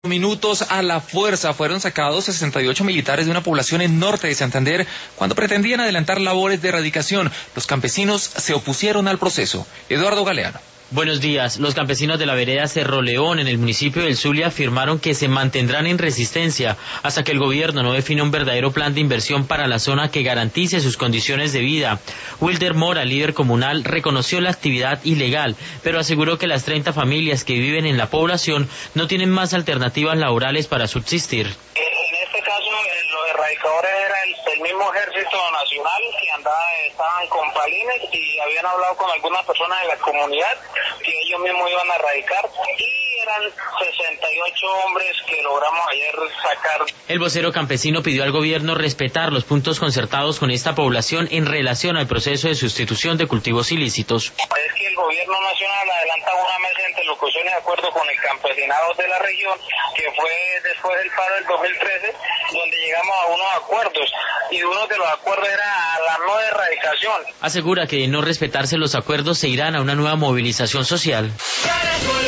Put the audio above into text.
Minutos a la fuerza fueron sacados 68 militares de una población en norte de Santander cuando pretendían adelantar labores de erradicación. Los campesinos se opusieron al proceso. Eduardo Galeano. Buenos días. Los campesinos de la vereda Cerro León en el municipio del Zulia afirmaron que se mantendrán en resistencia hasta que el gobierno no defina un verdadero plan de inversión para la zona que garantice sus condiciones de vida. Wilder Mora, líder comunal, reconoció la actividad ilegal, pero aseguró que las 30 familias que viven en la población no tienen más alternativas laborales para subsistir. En este caso, los erradicadores eran el mismo Ejército Nacional que estaban con palines y habían hablado con algunas personas de la comunidad que ellos mismos iban a erradicar y eran 68 hombres que logramos ayer sacar. El vocero campesino pidió al gobierno respetar los puntos concertados con esta población en relación al proceso de sustitución de cultivos ilícitos. Es que el gobierno nacional adelanta una mesa de interlocución y de acuerdo con el campesinado de la región, que fue después del paro del 2013, donde llegamos a unos acuerdos y uno de los acuerdos era la no erradicación. Asegura que de no respetarse los acuerdos se irán a una nueva movilización social.